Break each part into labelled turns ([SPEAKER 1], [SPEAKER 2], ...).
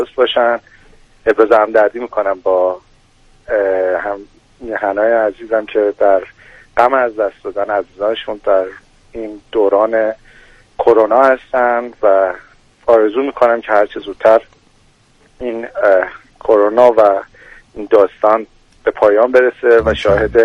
[SPEAKER 1] باشن. ابراز همدردی میکنم با هنای عزیزم که در غم از دست دادن عزیزانشون در این دوران کرونا هستن و آرزو میکنم که هرچه زودتر این کرونا و این داستان به پایان برسه و شاهد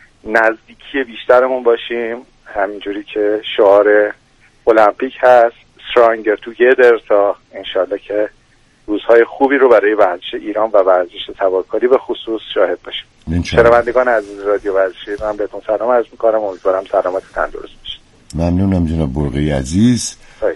[SPEAKER 1] نزدیکی بیشترمون باشیم، همینجوری که شعار المپیک هست Stronger Together، تا انشالله که روزهای خوبی رو برای ورزش ایران و ورزش سوارکاری به خصوص شاهد باشیم. شنوندگان عزیز رادیو ورزشی، من بهتون سلام عرض میکنم، امیدوارم سلامت و تندرست باشید.
[SPEAKER 2] ممنونم جناب برقی عزیز.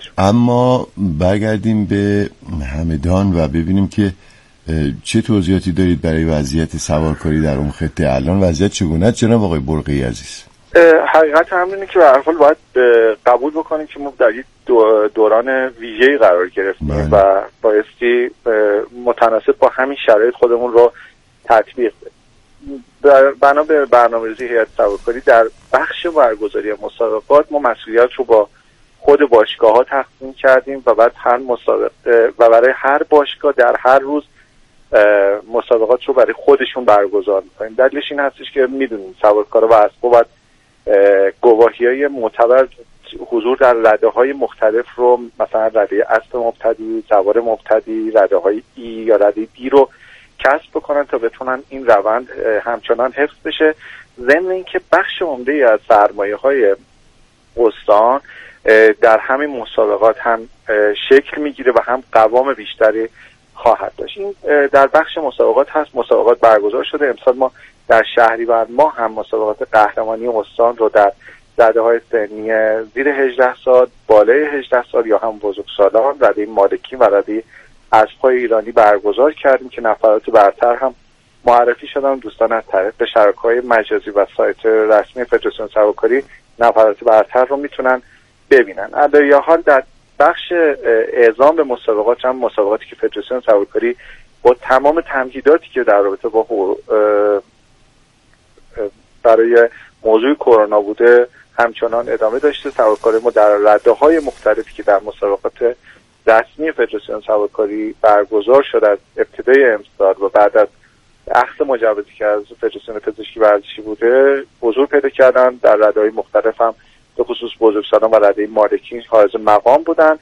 [SPEAKER 2] اما برگردیم به همدان و ببینیم که چه توضیحاتی دارید برای وضعیت سوارکاری در اون خطه. الان وضعیت چگونه است جناب آقای برقی عزیز؟
[SPEAKER 1] حقیقت همینه که به هر حال باید قبول بکنیم که ما در یک دوران ویژه‌ای قرار گرفتیم و بایستی متناسب با همین شرایط خودمون رو تطبیق بدیم. بنا به برنامه‌ریزی هیئت سوارکاری در بخش برگزاری مسابقات ما مسئولیت رو با خود باشگاه‌ها تقسیم کردیم و بعد هر مسابقه و برای هر باشگاه در هر روز مسابقات رو برای خودشون برگزار می‌کنیم. دلیلش این هستش که می‌دونیم سوارکارا و اسباب باید گواهی‌های معتبر حضور در رده‌های مختلف رو، مثلا رده اسب مبتدی، سوار مبتدی، رده‌های ای یا رده دی رو کسب بکنن تا بتونن این روند همچنان حفظ بشه. ضمن اینکه بخش عمده‌ای از سرمایه‌های استان در همین مسابقات هم شکل میگیره و هم قوام بیشتری خواهد داشت. این در بخش مسابقات هست. مسابقات برگزار شده. امسال ما در شهریور ماه هم مسابقات قهرمانی استان رو در رده‌های سنی زیر 18 سال، بالای 18 سال یا هم بزرگسالان، رده مالکی و رده اسب‌های ایرانی برگزار کردیم که نفرات برتر هم معرفی شدن. دوستان از طریق شبکه‌های مجازی و سایت رسمی فدراسیون سوارکاری نفرات برتر رو میتونن ببینن. علاوه حال در بخش اعزام به مسابقات هم مسابقاتی که فدراسیون سوارکاری با تمام تمهیداتی که در رابطه با برای موضوع کرونا بوده همچنان ادامه داشته. سوارکاری ما در رده‌های مختلفی که در مسابقات رسمی فدراسیون سوارکاری برگزار شده از ابتدای امسال و بعد از اخذ مجوزی که از فدراسیون پزشکی ورزشی بوده حضور پیدا کردن. در رده‌های مختلف هم به خصوص بزرگسالان و رده مالکی حائز مقام بودن.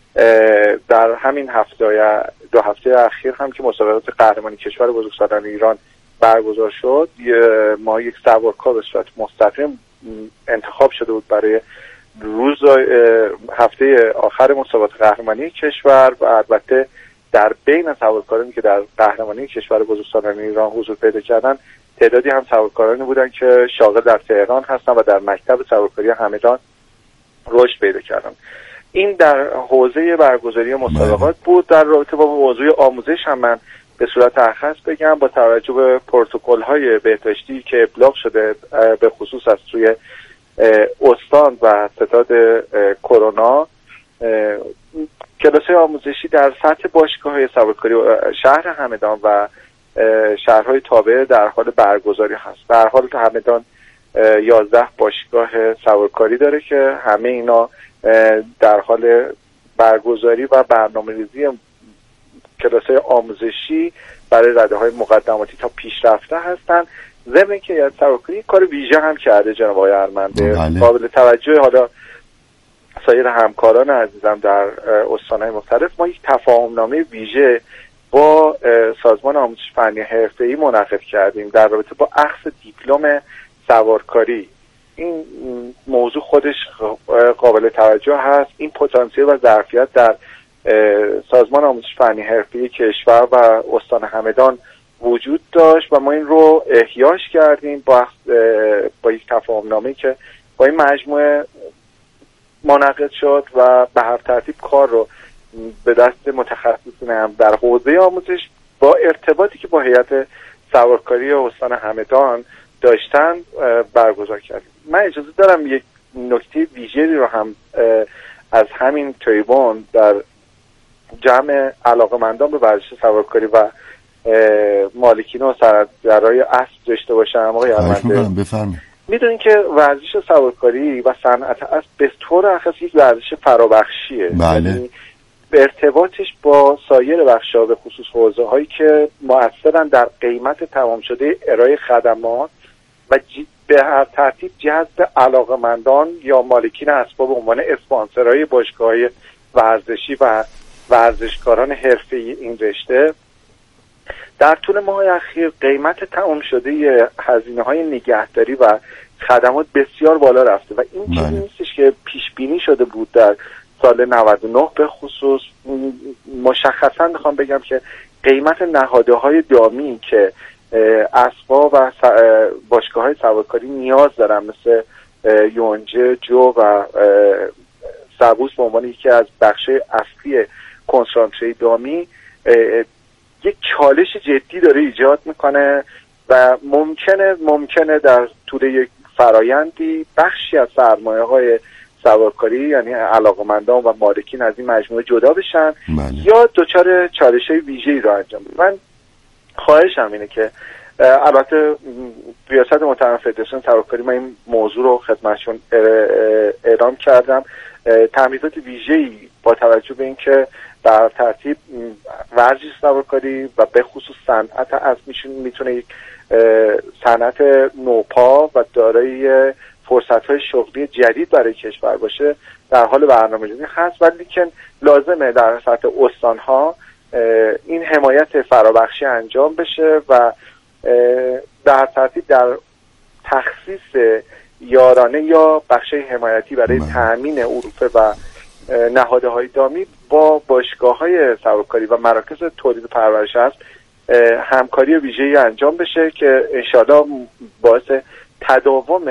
[SPEAKER 1] در همین دو هفته اخیر هم که مسابقات قهرمانی کشور بزرگسالان ایران برگزار شد، ما یک سوارکار به صورت مستقیم انتخاب شده بود برای روز هفته آخر مسابقات قهرمانی کشور و البته در بین سوارکارانی که در قهرمانی کشور بزرگسالان ایران حضور پیدا کردن تعدادی هم سوارکارانی بودن که شاغل در تهران هستن و در مکتب سوارکاری همدان رشد پیدا کردن. این در حوزه برگزاری مسابقات بود. در رابطه با موضوع آموزش هم من به صورت اخص بگم با توجه به پروتکل‌های بهداشتی که ابلاغ شده به خصوص از سوی استان و ستاد کرونا، کلاس‌های آموزشی در سطح باشگاه‌های سوارکاری شهر همدان و شهرهای تابع در حال برگزاری هست. در حال همدان 11 باشگاه سوارکاری داره که همه اینا در حال برگزاری و برنامه‌ریزی کلاس‌های آموزشی برای رده‌های مقدماتی تا پیشرفته هستن. ضمن اینکه سوارکاری کار ویژه هم کرده جناب آقای ارمنده، قابل توجه حالا سایر همکاران عزیزم در استان‌های مختلف، ما یک تفاهم‌نامه ویژه با سازمان آموزش فنی حرفه‌ای منعقد کردیم در رابطه با اخذ دیپلم سوارکاری. این موضوع خودش قابل توجه هست. این پتانسیل و ظرفیت در سازمان آموزش فنی حرفه‌ای کشور و استان همدان وجود داشت و ما این رو احیاش کردیم با یک تفاهم‌نامه‌ای که با این مجموعه منعقد شد و به هر ترتیب کار رو به دست متخصصین هم در حوزه آموزش با ارتباطی که با هیئت سوارکاری استان همدان داشتن برگزار کردیم. من اجازه دارم یک نکته ویژه‌ای رو هم از همین تریبون در جمع علاقه‌مندان به ورزش سوارکاری و مالکین و صنعتگرای اسب داشته باشم. آقای ارمنده
[SPEAKER 2] بفرمایید.
[SPEAKER 1] میدونین که ورزش سوارکاری و صنعت اسب به طور اخص یک ورزش فرابخشیه.
[SPEAKER 2] بله.
[SPEAKER 1] به ارتباطش با سایر بخش‌ها به خصوص حوزه‌هایی که مؤثرن در قیمت تمام شده ارائه خدمات و به هر ترتیب جذب علاقمندان یا مالکین اسباب به عنوان اسپانسرهای باشگاه‌های ورزشی و ورزشکاران حرفه‌ای این رشته، در طول ماه اخیر قیمت تمام شده هزینه‌های نگهداری و خدمات بسیار بالا رفته و این چیزی نیستش که پیش بینی شده بود در سال 99 به خصوص. مشخصا میخوام بگم که قیمت نهادهای دامی که اسباب و باشگاه‌های سوارکاری نیاز دارن مثل یونجه، جو و سبوس به عنوان یکی از بخش اصلی کنسانتره دامی یک چالش جدی داره ایجاد میکنه و ممکنه در طول یک فرایندی بخشی از سرمایه‌های سوارکاری یعنی علاقمندان و مالکین از این مجموعه جدا بشن یا دچار چالش‌های ویژه‌ای رو انجام بدن. من خواهشم اینه که البته ریاست محترم فدراسیون سوارکاری من این موضوع رو خدمتشون اعلام کردم، تمهیدات ویژه‌ای با توجه به اینکه در ترتیب ورزش سوارکاری و به خصوص صنعت اسب میتونه یک صنعت نوپا و دارای فرصت‌های شغلی جدید برای کشور باشه در حال برنامه‌ریزی هست، ولی که لازمه در سطح استان‌ها این حمایت فرابخشی انجام بشه و در ترتیب در تخصیص یارانه یا بخش حمایتی برای تأمین عروفه و نهادهای دامی با باشگاه‌های سوارکاری و مراکز تولید پرورش است همکاری ویژه‌ای انجام بشه که انشاءالله باعث تداوم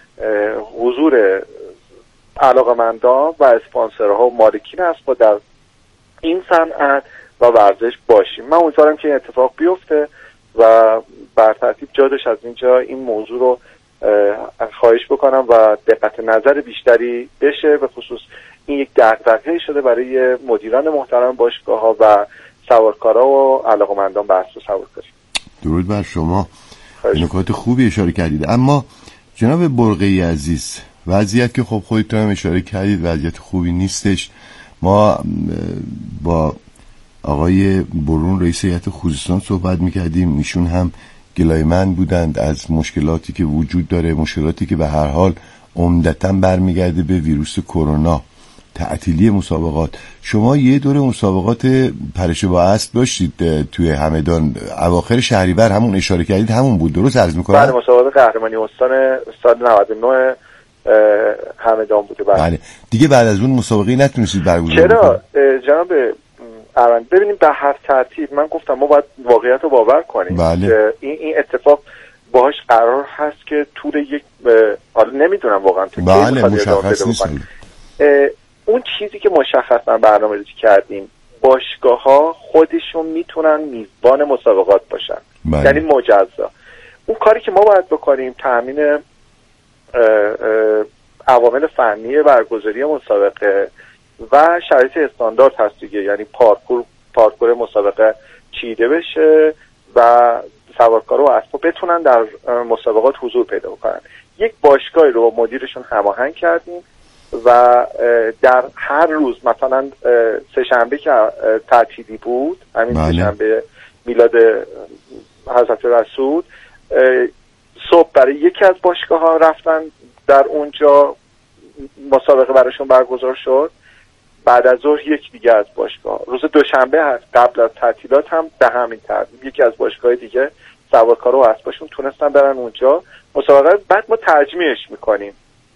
[SPEAKER 1] حضور علاقمندان و اسپانسرها و مالکین اسباب در این صنعت و ورزش باشیم. من امیدوارم که این اتفاق بیفته و بر ترتیب جادش از اینجا این موضوع رو خواهش بکنم و دقت نظر بیشتری بشه. به خصوص این یک دغدغه‌ای شده برای مدیران محترم باشگاه‌ها و سوارکارا و علاقمندان به اسب سوارکاری.
[SPEAKER 2] درود بر شما، نکات خوبی اشاره کردید. اما جناب برقی عزیز، وضعیت که خب خودتون هم اشاره کردید وضعیت خوبی نیستش. ما با آقای برون رئیس هیئت خوزستان صحبت میکردیم، ایشون هم گلایمند بودند از مشکلاتی که وجود داره، مشکلاتی که به هر حال عمدتاً برمیگرده به ویروس کرونا، تعطیلی مسابقات. شما یه دوره مسابقات پرش با اسب داشتید توی همدان اواخر شهریور، همون اشاره کردید همون بود، درست عرض میکنم؟
[SPEAKER 1] بله، مسابقات قهرمانی استان سال 99 همدان بوده.
[SPEAKER 2] بله دیگه بعد از اون مسابقه نتونستید برگزار کنید.
[SPEAKER 1] چرا جناب اروند؟ ببینیم به هر ترتیب من گفتم ما باید واقعیت رو باور کنیم.
[SPEAKER 2] بله.
[SPEAKER 1] که این اتفاق باهاش قرار هست که طول یک حالا نمیدونم واقعا تو
[SPEAKER 2] بله مشخص نیست.
[SPEAKER 1] اون چیزی که مشخصا برنامه‌ریزی کردیم، باشگاه‌ها خودشون میتونن میزبان مسابقات باشن.
[SPEAKER 2] بله.
[SPEAKER 1] یعنی مجزا. اون کاری که ما باید بکنیم تامین عوامل فنی برگزاری مسابقه و شرایط استاندارد هست دیگه، یعنی پارکور مسابقه چیده بشه و سوارکارا و اسبا بتونن در مسابقات حضور پیدا کنن. یک باشگاهی رو با مدیرشون هماهنگ کردیم و در هر روز مثلا سه‌شنبه که تعطیلی بود، همین سه‌شنبه میلاد حضرت رسول، صبح برای یکی از باشگاه‌ها رفتن در اونجا مسابقه براشون برگزار شد. بعد از ظهر یک دیگه از باشگاه، روز دوشنبه هست قبل از تعطیلات هم به همین ترتیب یکی از باشگاه دیگه سوارکارا و اسباشون تونستن برن اونجا مسابقه. بعد ما ترجمیعش میکنیم.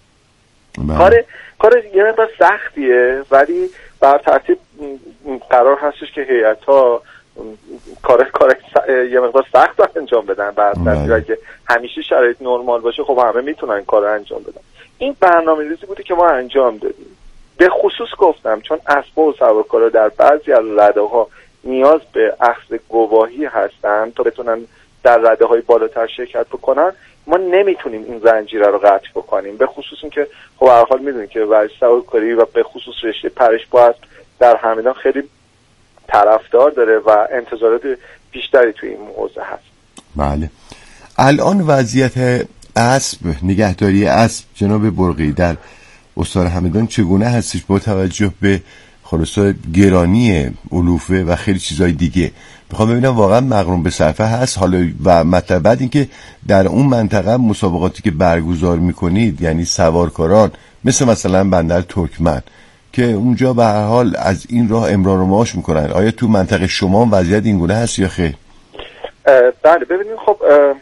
[SPEAKER 1] کار یه مقدار سختیه ولی بر ترتیب قرار هستش که هیئت‌ها کار یه مقدار سخت رو انجام بدن. بر ترتیب اگه همیشه شرایط نرمال باشه خب همه میتونن این کار رو انجام بدن. این برنامه‌ریزی بوده که ما انجام دادیم. به خصوص گفتم چون اسباب و سوارکارا در بعضی از رده‌ها نیاز به اخذ گواهی هستن تا بتونن در رده‌های بالاتر شرکت بکنن، ما نمیتونیم این زنجیره رو قطع بکنیم. به خصوص اینکه خب هر حال میدونید که ورزش سوارکاری و به خصوص رشته پرش با اسب در همدان خیلی طرفدار داره و انتظارات بیشتری توی این حوزه هست.
[SPEAKER 2] بله. الان وضعیت اسب، نگهداری اسب جناب برقی در استان همدان چگونه هستش با توجه به خلاصه گرانی علوفه و خیلی چیزای دیگه. میخوام ببینم واقعا مغروم به صرفه هست حالا و مطلب بعد اینکه در اون منطقه مسابقاتی که برگزار میکنید یعنی سوارکاران مثلا بندر ترکمن که اونجا به هر حال از این راه امرار و معاش میکنن، آیا تو منطقه شما وضعیت این گونه هست یا خیر؟
[SPEAKER 1] بله ببینید خب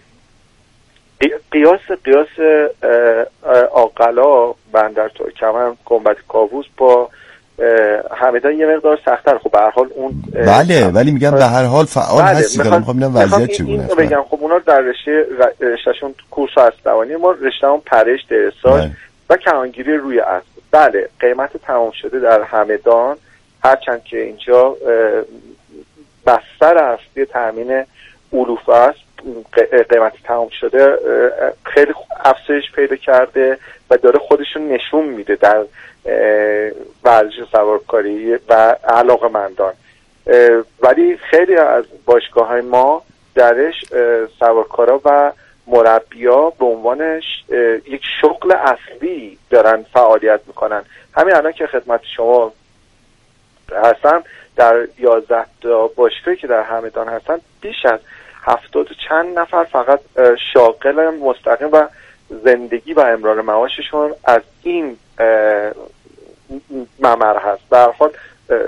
[SPEAKER 1] قیاس عاقلا بندر ترکمن گنبد کاووس با همدان یه مقدار سخت‌تر. خب به هر حال اون
[SPEAKER 2] بله ولی میگم به هر حال فعال هستید. الان میخوام ببینم وضعیت چگونه است.
[SPEAKER 1] بگم خب اونا در رشتهشون کورس اسبانی، ما رشتهمون پرش درساج و کمانگیری روی اسب. بله قیمت تمام شده در همدان، هرچند که اینجا بستر اصلی تامین علوفه است، قیمت تمام شده خیلی افزایش پیدا کرده و داره خودشون نشون میده در ورزش سوارکاری و علاقه‌مندان. ولی خیلی از باشگاه‌های ما درش سوارکارا و مربیا به عنوان یک شغل اصلی دارن فعالیت میکنن. همین الان که خدمت شما هستم در 11 تا باشگاهی که در همدان هستن بیش از 70 و چند نفر فقط شاغل مستقیم و زندگی و امرار معاششون از این ممر هست. به هر حال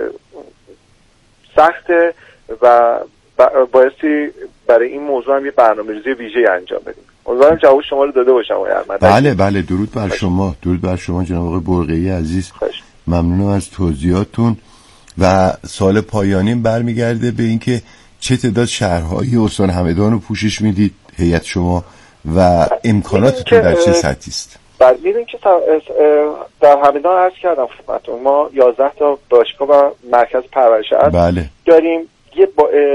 [SPEAKER 1] سخته و بایستی برای این موضوع هم یه برنامه‌ریزی ویژه‌ای انجام بدیم. امیدوارم جواب شما رو داده باشم آقای احمد.
[SPEAKER 2] بله درود بر شما. درود بر شما جناب آقای برقیه‌ای عزیز. ممنونم از توضیحاتتون. و سال پایانی برمیگرده به اینکه چه تعداد شهرهای استان همدان رو پوشش میدید هیئت شما و امکاناتتون در چه سطحی است؟
[SPEAKER 1] بله میدونید که در همدان عرض کردم خدمتتون ما 11 تا باشگاه و مرکز پرورش اسب داریم. یه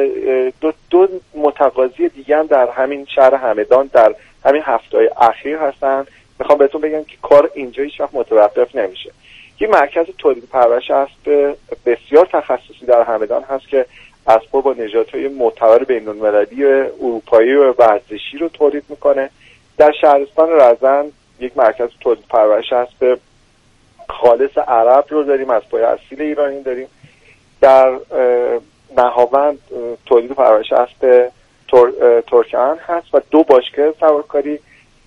[SPEAKER 1] دو متقاضی دیگه هم در همین شهر همدان در همین هفته‌های اخیر هستن. میخوام بهتون بگم که کار اینجا هیچ وقت متوقف نمیشه. یه مرکز تولید پرورش اسب بسیار تخصصی در همدان هست که اسبا با نژادهای معتبر بین‌المللی اروپایی و ورزشی رو تولید میکنه. در شهرستان رزن یک مرکز تولید پرورش اسب خالص عرب رو داریم، اسبای اصیل ایرانی داریم. در نهاوند تولید پرورش اسب ترکمن هست و 2 باشگاه سوارکاری.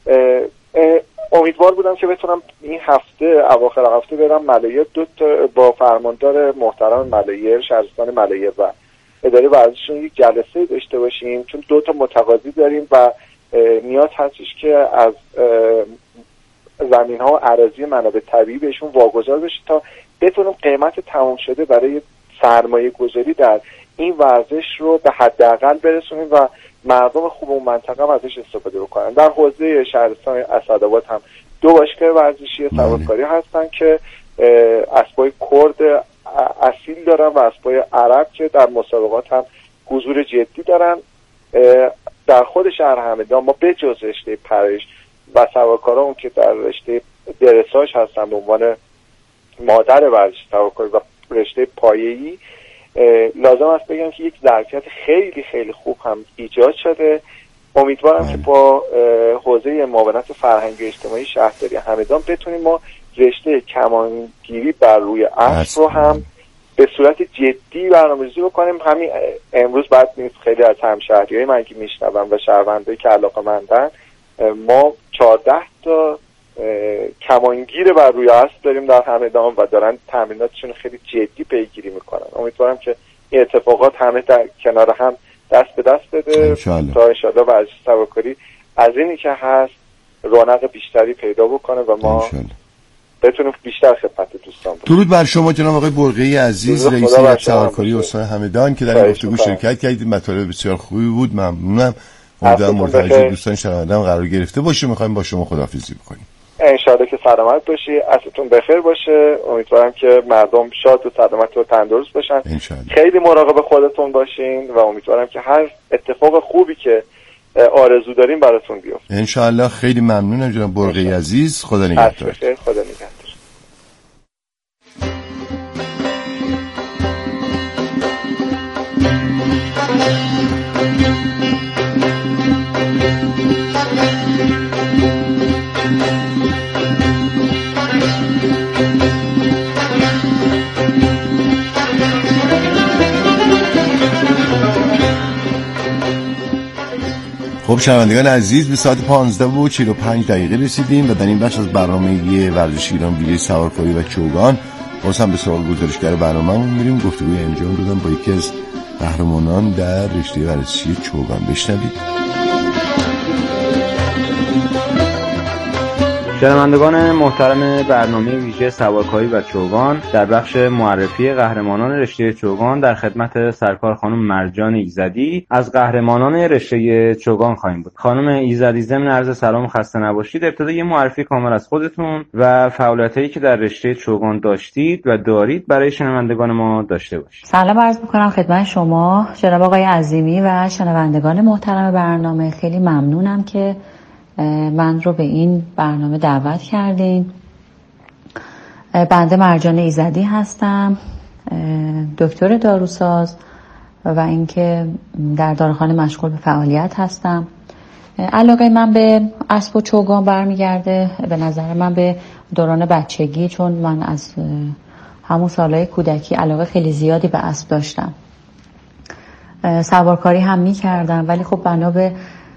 [SPEAKER 1] امیدوار بودم که بتونم این هفته اواخر هفته برم ملایر با فرماندار محترم ملایر شهرستان ملایر و اداره ورزششون یک جلسه داشته باشیم، چون 2 تا متقاضی داریم و نیاز هستش که از زمین‌ها و اراضی منابع طبیعی بهشون واگذار بشه تا بتونیم قیمت تمام شده برای سرمایه گذاری در این ورزش رو به حداقل برسونیم و مردم خوب اون منطقه هم ازش استفاده بکنن. در حوزه شهرستان اسدآباد هم 2 باشگاه ورزشی سوارکاری هستن که اسبای کرد اصیل دارن و اسبای عرب که در مسابقات هم حضور جدی دارن. در خود شهر همدان ما به جز رشته پرش و سوارکارا اون که در رشته درساج هستن به عنوان مادر ورزش سوارکاری و رشته پایه‌ای، لازم است بگم که یک ظرفیت خیلی خیلی خوب هم ایجاد شده. امیدوارم که با حوزه معاونت فرهنگی اجتماعی شهرداری همدان بتونیم ما رشته کمانگیری بر روی اسب رو هم به صورت جدی برنامه‌ریزی بکنیم. همین امروز بعد خیلی از همشهریای من که میشنون و شهروندایی که علاقه‌مندن، ما 14 تا کمانگیر بر روی اسب داریم در همدان و دارن تمریناتشون خیلی جدی پیگیری میکنن. امیدوارم که این اتفاقات همه در کنار هم دست به دست بده تا انشاءالله ورزش سوارکاری از اینی که هست رونق بیشتری پیدا بکنه و ما بتونیم بیشتر خدمت دوستان باشیم.
[SPEAKER 2] درود بر شما جناب آقای برقیه‌ای عزیز، رئیس هیئت سوارکاری استان همدان که در این گفتگو شرکت کردید. مطالب بسیار خوبی بود، ممنونم. امیدوارم مرتجع دوستان شنونده‌ام قرار گرفته باشه. می‌خوایم با شما خداحافظی بکنیم.
[SPEAKER 1] انشاءالله که سلامت باشی، عصرتون بخیر باشه. امیدوارم که مردم شاد و سلامت و تندرست باشن. خیلی مراقب خودتون باشین و امیدوارم که هر اتفاق خوبی که آرزو داریم براتون بیفته.
[SPEAKER 2] انشاءالله. خیلی ممنونم جناب برقیه‌ای عزیز. خدا نگهدار.
[SPEAKER 1] خدا نگهدار.
[SPEAKER 2] خب شنوندگان عزیز، به ساعت 15:45 رسیدیم و در این بخش از برنامه ورزش ایران ویژه سوارکاری و چوگان باز هم به سوال گزارشگر برنامه‌مون میریم گفتگوی انجام دادن با یکی از قهرمانان در رشته ورزشی چوگان. بشنوید.
[SPEAKER 3] شنوندگان محترم برنامه ویژه سوارکاری و چوگان، در بخش معرفی قهرمانان رشته چوگان در خدمت سرکار خانم مرجان ایزدی از قهرمانان رشته چوگان خواهیم بود. خانم ایزدی، ضمن عرض سلام و خسته نباشید، ابتدا یه معرفی کامل از خودتون و فعالیتایی که در رشته چوگان داشتید و دارید برای شنوندگان ما داشته باشید.
[SPEAKER 4] سلام عرض می‌کنم خدمت شما جناب آقای عظیمی و شنوندگان محترم برنامه. خیلی ممنونم که من رو به این برنامه دعوت کردین. بنده مرجان ایزدی هستم، دکتر داروساز و اینکه در داروخانه مشغول به فعالیت هستم. علاقه من به اسب و چوگان برمیگرده به نظر من به دوران بچگی، چون من از همون سالهای کودکی علاقه خیلی زیادی به اسب داشتم. سوارکاری هم می‌کردم، ولی خب بنا به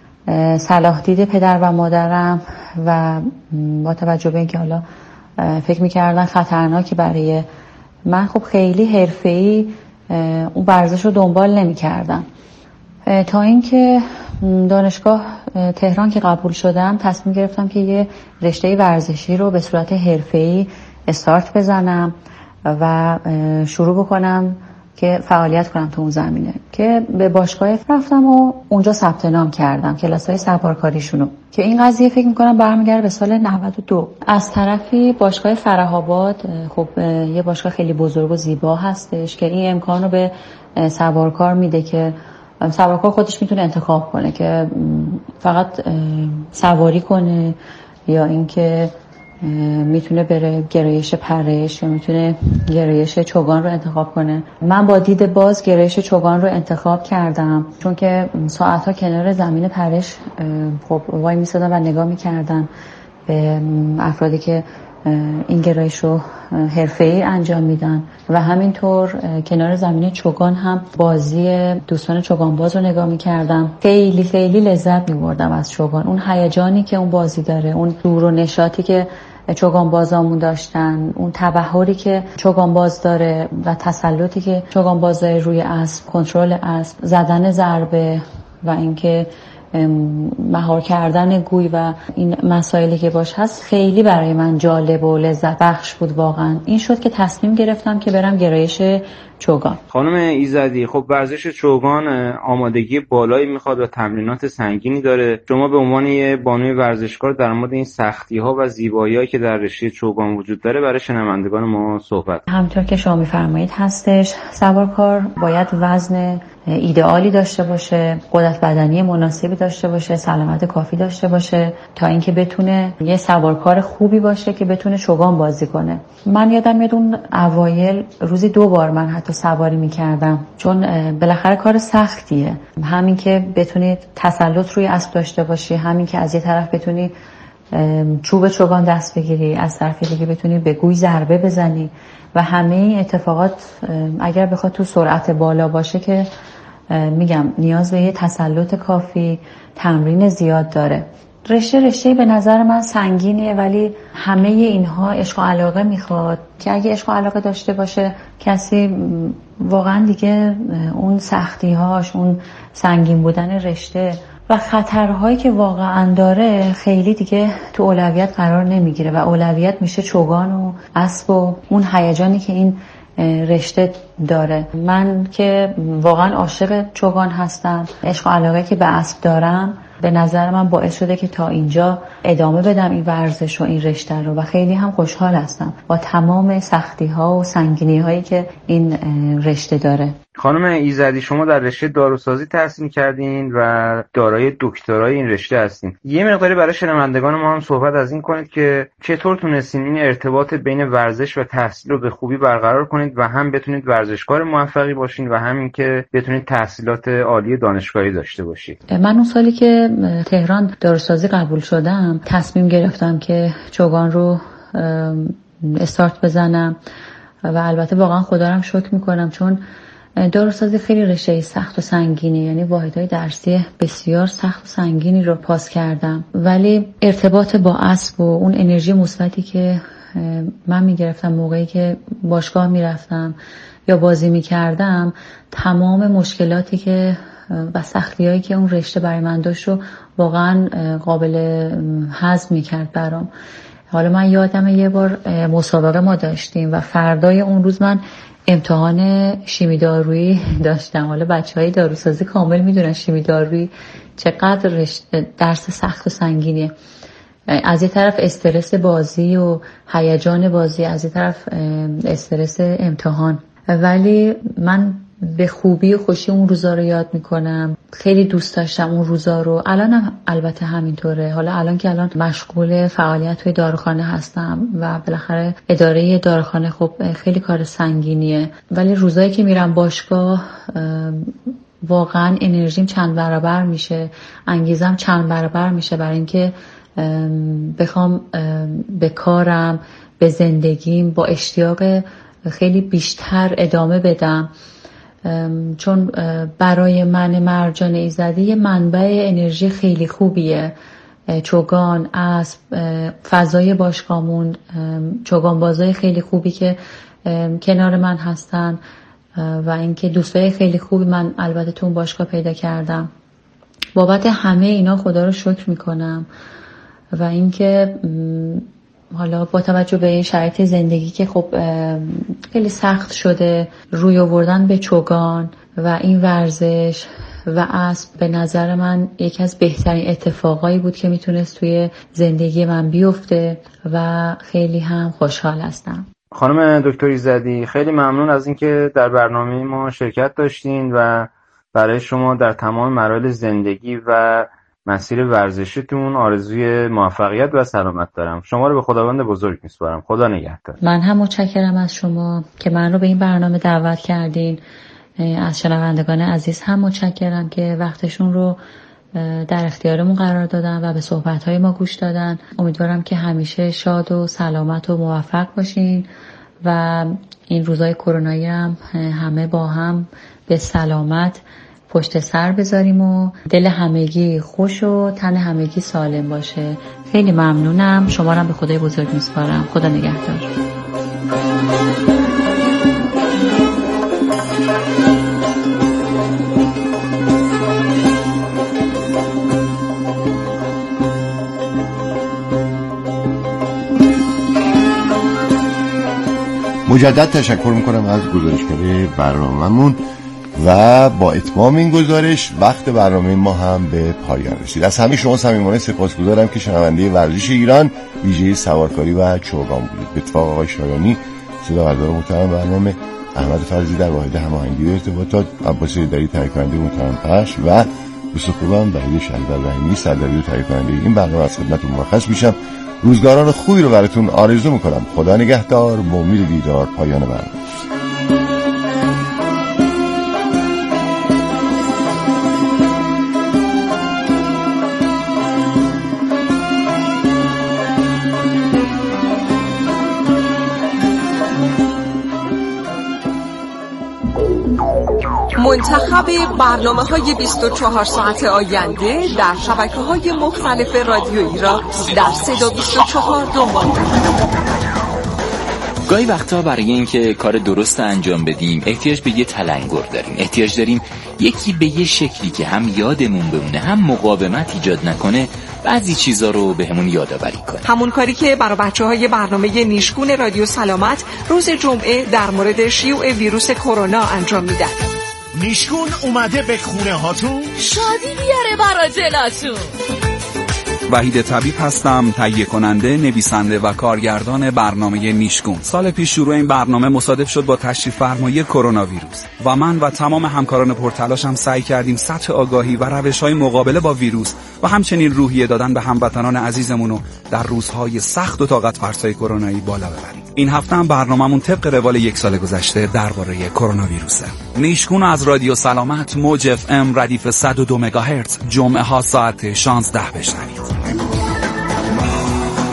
[SPEAKER 4] صلاح دید پدر و مادرم و با توجه به اینکه حالا فکر می‌کردن خطرناکی برای من، خب خیلی حرفه‌ای اون ورزش رو دنبال نمی‌کردم. تا اینکه دانشگاه تهران که قبول شدم تصمیم گرفتم که یه رشته ورزشی رو به صورت حرفه‌ای استارت بزنم و شروع بکنم که فعالیت کنم تو اون زمینه، که به باشگاه رفتم و اونجا ثبت نام کردم کلاس‌های سوارکاریشونو، که این قضیه فکر می‌کنم برمیگرده به سال 92. از طرفی باشگاه فره‌آباد خب یه باشگاه خیلی بزرگ و زیبا هستش که این امکان رو به سوارکار میده که سوارکار خودش میتونه انتخاب کنه که فقط سواری کنه یا اینکه میتونه بره گرایش پرش یا میتونه گرایش چوگان رو انتخاب کنه. من با دید باز گرایش چوگان رو انتخاب کردم، چون که ساعتها کنار زمین پرش خب وای میسادم و نگاه میکردم به افرادی که این گرایش رو حرفه‌ای انجام میدن و همینطور کنار زمین چوگان هم بازی دوستان چوگان باز رو نگاه میکردم. خیلی خیلی لذت میبردم از چوگان، اون هیجانی که اون بازی داره، اون دور و نشاطی که چوگان بازامون داشتن، اون تبحری که چوگان باز داره و تسلطی که چوگان باز داره روی اسب، کنترل اسب، زدن ضربه و اینکه مهار کردن گوی و این مسائلی که باش هست، خیلی برای من جالب و لذت بخش بود واقعا. این شد که تصمیم گرفتم که برم گرایش چوگان.
[SPEAKER 3] خانم ایزدی، خب ورزش چوگان آمادگی بالایی میخواد و تمرینات سنگینی داره. شما به عنوان یه بانوی ورزشکار در مورد این سختی‌ها و زیبایی‌هایی که در رشته چوگان وجود داره برای شنوندگان ما صحبت.
[SPEAKER 4] همونطور که شما می‌فرمایید هستش، سوارکار باید وزن ایدئالی داشته باشه، قدرت بدنی مناسبی داشته باشه، سلامت کافی داشته باشه تا اینکه بتونه یه سوارکار خوبی باشه که بتونه چوگان بازی کنه. من یادم میاد اون اوایل روزی 2 بار من حتی سواری میکردم، چون بالاخره کار سختیه. همین که بتونی تسلط روی اسب داشته باشی، همین که از یه طرف بتونی چوب چوگان دست بگیری، از طرف دیگه بتونی به گوی ضربه بزنی و همه این اتفاقات اگر بخواد تو سرعت بالا باشه که میگم نیاز به یه تسلط کافی، تمرین زیاد داره. رشته به نظر من سنگینه، ولی همه اینها عشق و علاقه میخواد که اگه عشق و علاقه داشته باشه کسی واقعا دیگه اون سختی‌هاش، اون سنگین بودن رشته و خطرهایی که واقعا داره خیلی دیگه تو اولویت قرار نمیگیره و اولویت میشه چوگان و اسب و اون هیجانی که این رشته داره. من که واقعا عاشق چوگان هستم، عشق و علاقه که به اسب دارم به نظر من باعث شده که تا اینجا ادامه بدم این ورزش و این رشته رو و خیلی هم خوشحال هستم با تمام سختی ها و سنگینی هایی که این رشته داره.
[SPEAKER 3] خانم ایزدی، شما در رشته داروسازی تحصیل کردین و دارای دکترای این رشته هستین. یه مقداری برای شنوندگان ما هم صحبت از این کنید که چطور تونستین این ارتباط بین ورزش و تحصیل رو به خوبی برقرار کنید و هم بتونید ورزشکار موفقی باشین و همین که بتونید تحصیلات عالی دانشگاهی داشته باشید.
[SPEAKER 4] من اون سالی که تهران داروسازی قبول شدم تصمیم گرفتم که چوگان رو استارت بزنم و البته واقعا خدا رو شکر میکنم، چون داروسازی خیلی رشته سخت و سنگینه، یعنی واحدهای درسی بسیار سخت و سنگینی رو پاس کردم، ولی ارتباط با اسب و اون انرژی مثبتی که من میگرفتم موقعی که باشگاه میرفتم یا بازی میکردم، تمام مشکلاتی که و سختی‌هایی که اون رشته برای من داشت رو واقعا قابل هضم میکرد برام. حالا من یادم یه بار مسابقه ما داشتیم و فردای اون روز من امتحان شیمی دارویی داشتم. حالا بچه‌های داروسازی کامل میدونن شیمی دارویی چقدر درس سخت و سنگینیه. از یه طرف استرس بازی و هیجان بازی، از یه طرف استرس امتحان، ولی من به خوبی و خوشی اون روزا رو یاد میکنم. خیلی دوست داشتم اون روزا رو. الانم البته همینطوره. حالا الان که مشغول فعالیت توی داروخانه هستم و بالاخره اداره داروخانه خب خیلی کار سنگینیه، ولی روزایی که میرم باشگاه واقعا انرژیم چند برابر میشه، انگیزم چند برابر میشه برای اینکه بخوام به کارم، به زندگیم با اشتیاق خیلی بیشتر ادامه بدم. چون برای من مرجان ایزدی یه منبع انرژی خیلی خوبیه. چوگان، اسب، فضای باشگاهمون، چوگان بازای خیلی خوبی که کنار من هستن و اینکه دوستای خیلی خوبی من البته تو اون باشگاه پیدا کردم. بابت همه اینا خدا رو شکر میکنم و اینکه حالا با توجه به این شرایط زندگی که خب خیلی سخت شده، روی آوردن به چوگان و این ورزش و اسب به نظر من یکی از بهترین اتفاقایی بود که میتونست توی زندگی من بیفته و خیلی هم خوشحال هستم.
[SPEAKER 3] خانم دکتر ایزدی، خیلی ممنون از اینکه در برنامه ما شرکت داشتین و برای شما در تمام مراحل زندگی و مسیر ورزشیتون آرزوی موفقیت و سلامت دارم. شما رو به خداوند بزرگ میسپارم. خدا نگهدار.
[SPEAKER 4] من هم متشکرم از شما که من رو به این برنامه دعوت کردین. از شنوندگان عزیز هم متشکرم که وقتشون رو در اختیارمون قرار دادن و به صحبت‌های ما گوش دادن. امیدوارم که همیشه شاد و سلامت و موفق باشین و این روزهای کرونایی هم همه با هم به سلامت پشت سر بذاریم و دل همگی خوش و تن همگی سالم باشه. خیلی ممنونم. شما رو به خدای بزرگ میسپارم. خدا نگهدار.
[SPEAKER 2] مجدد تشکر میکنم از گزارشگر برنامه‌مون و با اتمام این گزارش وقت برنامه ما هم به پایان رسید. از همه شما صمیمانه سپاسگزارم که شنونده ورزش ایران ویژه سوارکاری و چوگان بودید. به اتفاق آقای شایانی صداقتدار محترم برنامه، احمد فرزی در واحد هماهنگی و ارتباطات، عباس ایدری تهیه کننده محترم پخش و دوست خوبم وحید شهریور رحیمی سردبیر و تهیه کننده این برنامه از خدمتتون مرخص میشم. روزگاران خوبی رو براتون آرزو میکنم. خدا نگهدار. به امید دیدار. پایان برنامه.
[SPEAKER 5] منتخب برنامه‌های 24 ساعت آینده در شبکه‌های مختلف رادیویی را در صدا 24 دنبال کنید.
[SPEAKER 6] گاهی وقتا برای اینکه کار درست انجام بدیم احتیاج به یه تلنگر داریم. احتیاج داریم یکی به یه شکلی که هم یادمون بمونه هم مقاومت ایجاد نکنه بعضی چیزا رو بهمون یادآوری کنه.
[SPEAKER 5] همون کاری که برای بچه‌های برنامه نیشگون رادیو سلامت روز جمعه در مورد شیوع ویروس کرونا انجام میدن.
[SPEAKER 7] نیشگون اومده به خونه هاتون
[SPEAKER 8] شادی بیاره برا دلاتون.
[SPEAKER 9] وحید طبیب هستم، تهیه کننده، نویسنده و کارگردان برنامه نیشگون. سال پیش شروع این برنامه مصادف شد با تشریف فرمایی کرونا ویروس و من و تمام همکاران پرتلاشم سعی کردیم سطح آگاهی و روش‌های مقابله با ویروس و همچنین روحیه دادن به هموطنان عزیزمون رو در روزهای سخت و طاقت فرسای کرونایی بالا ببریم. این هفته هم برنامه‌مون طبق روال یک سال گذشته درباره کرونا ویروسه. نیشگون از رادیو سلامت موج اف ام ردیف 102 مگاهرتز جمعه ها ساعت 16 بشنوید.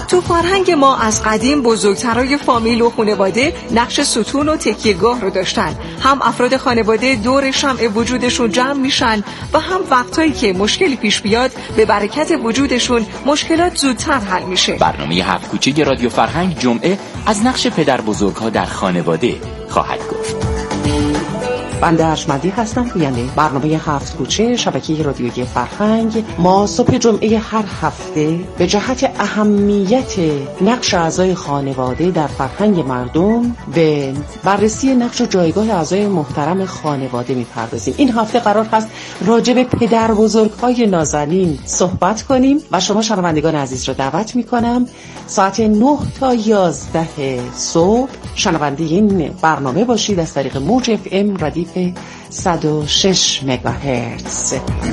[SPEAKER 5] تو فرهنگ ما از قدیم بزرگترای فامیل و خانواده نقش ستون و تکیه‌گاه رو داشتن. هم افراد خانواده دور شمع وجودشون جمع میشن و هم وقتایی که مشکلی پیش بیاد به برکت وجودشون مشکلات زودتر حل میشه.
[SPEAKER 6] برنامه هفت کوچه رادیو فرهنگ جمعه از نقش پدر بزرگ‌ها در خانواده خواهد گفت.
[SPEAKER 10] بنده ارجمندی هستم، یعنی برنامه هفت کوچه شبکه رادیویی فرهنگ. ما صبح جمعه هر هفته به جهت اهمیت نقش اعضای خانواده در فرهنگ مردم به بررسی نقش و جایگاه اعضای محترم خانواده میپردازیم. این هفته قرار هست راجع به پدر بزرگ‌های نازنین صحبت کنیم و شما شنوندگان عزیز را دعوت میکنم ساعت 9 تا 11 صبح شنونده این برنامه باشید از طریق موج اف ام ردیف 106 مگاهرتز.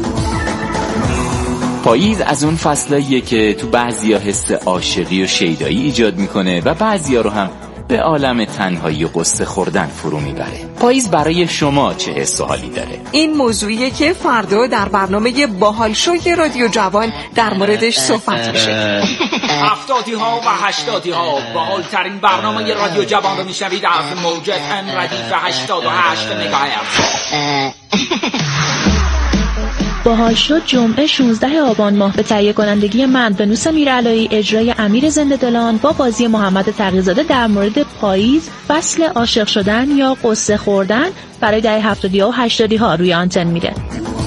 [SPEAKER 6] پاییز از اون فصلاییه که تو بعضیا حس عاشقی و شیدایی ایجاد میکنه و بعضیا رو هم به عالم تنهایی و قصه خوردن فرو میبره. پاییز برای شما چه حس و حالی داره؟
[SPEAKER 5] این موضوعیه که فردا در برنامه باحال شوی رادیو جوان در موردش صحبت میشه.
[SPEAKER 11] 70 ها و 80 ها باحال ترین برنامه رادیو جوان رو میشنوید از موج FM ردیف 88 مگاهرتز.
[SPEAKER 12] باحال شد جمعه 16 آبان ماه به تهیه کنندگی من بنوس میرعلایی، اجرای امیر زنده دلان با بازی محمد تقی‌زاده در مورد پاییز، فصل عاشق شدن یا قصه خوردن برای دهه 70 ها و 80 ها روی آنتن میره.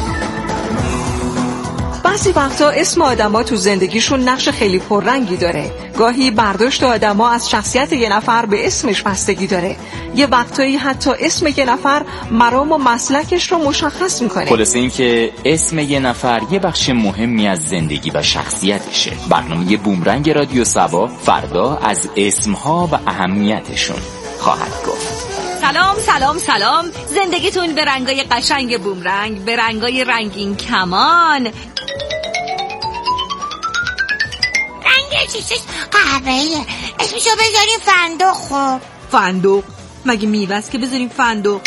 [SPEAKER 5] بعضی وقتا اسم آدما تو زندگیشون نقش خیلی پررنگی داره. گاهی برداشت آدما از شخصیت یه نفر به اسمش بستگی داره. یه وقتایی حتی اسم یه نفر مرام و مسلکش رو مشخص میکنه.
[SPEAKER 6] خلاصه این که اسم یه نفر یه بخش مهمی از زندگی و شخصیتشه. برنامه بومرنگ رادیو سبا فردا از اسمها و اهمیتشون خواهد گفت.
[SPEAKER 8] سلام سلام سلام، زندگیتون به رنگای قشنگ بومرنگ، به رنگای رنگین کمان.
[SPEAKER 13] رنگ چیزش قهوه‌ایه، اسمشو بذاریم فندق. خب
[SPEAKER 8] فندق؟ مگه میوه‌ست که بذاریم فندق؟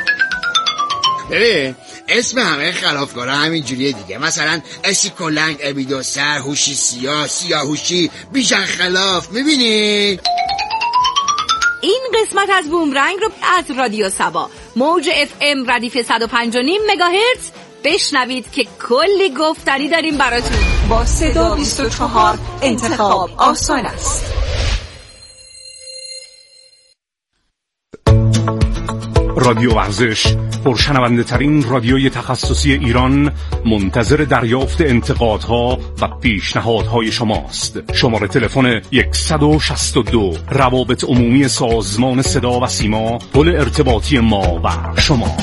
[SPEAKER 14] ببین اسم همه خلافکارا همین جوریه دیگه. مثلا اسی کلنگ، ابیدو سر، هوشی سیاه، سیاهوشی، بیشن خلاف. میبینی؟
[SPEAKER 8] این قسمت از بومرنگ رو از رادیو سبا موج اف ام ردیف 105.5 مگاهرتز بشنوید که کلی گفتنی داریم براتون.
[SPEAKER 5] با صدا 24 انتخاب آسان است.
[SPEAKER 15] رادیو ورزش، پرشنونده ترین رادیوی تخصصی ایران، منتظر دریافت انتقادها و پیشنهادهای شماست. شماره تلفن 162 روابط عمومی سازمان صدا و سیما، پل ارتباطی ما و شما.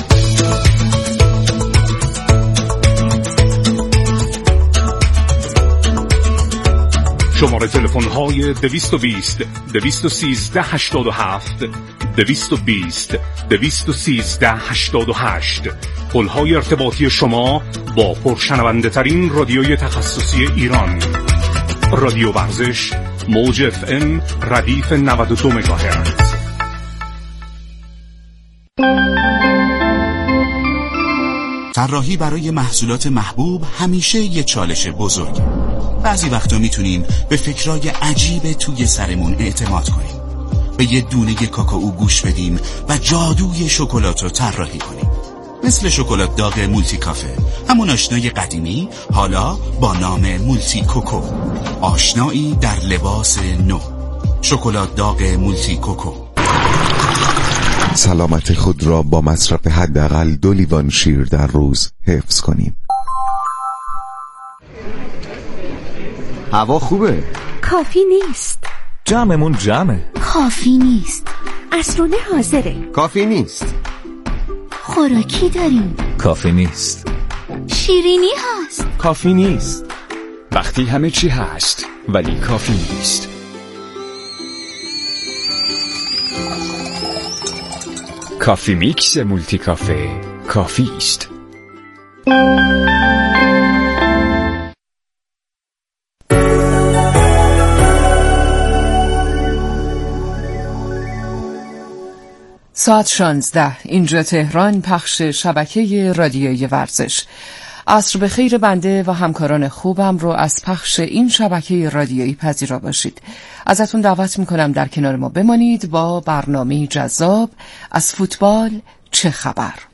[SPEAKER 15] شماره تلفن های 220 213 87 220 213 88 پل‌های ارتباطی شما با پرشنونده ترین رادیوی تخصصی ایران. رادیو ورزش، موج اف ام ردیف 92 مگاهرتز.
[SPEAKER 16] طراحی برای محصولات محبوب همیشه یه چالش بزرگ. بعضی وقتا میتونیم به فکرای عجیب توی سرمون اعتماد کنیم، به یه دونه کاکائو گوش بدیم و جادوی شکلات رو طراحی کنیم. مثل شکلات داغ مولتی کافه، همون آشنای قدیمی حالا با نام مولتی کوکو. آشنایی در لباس نو. شکلات داغ مولتی کوکو.
[SPEAKER 17] سلامت خود را با مصرف حداقل 2 لیوان شیر در روز حفظ کنیم.
[SPEAKER 18] هوا خوبه.
[SPEAKER 19] کافی نیست.
[SPEAKER 18] جمعمون جمعه.
[SPEAKER 19] کافی نیست. عصرونه حاضره.
[SPEAKER 18] کافی نیست.
[SPEAKER 19] خوراکی داریم.
[SPEAKER 18] کافی نیست.
[SPEAKER 19] شیرینی هست.
[SPEAKER 18] کافی نیست. وقتی همه چی هست ولی کافی نیست. کافی میکس مولتی کافه کافی است.
[SPEAKER 20] ساعت 16 اینجا تهران، پخش شبکه رادیوی ورزش.
[SPEAKER 10] عصر بخیر بنده و همکاران خوبم رو از پخش این شبکه رادیویی پذیرا باشید. ازتون دعوت میکنم در کنار ما بمانید با برنامه جذاب از فوتبال چه خبر.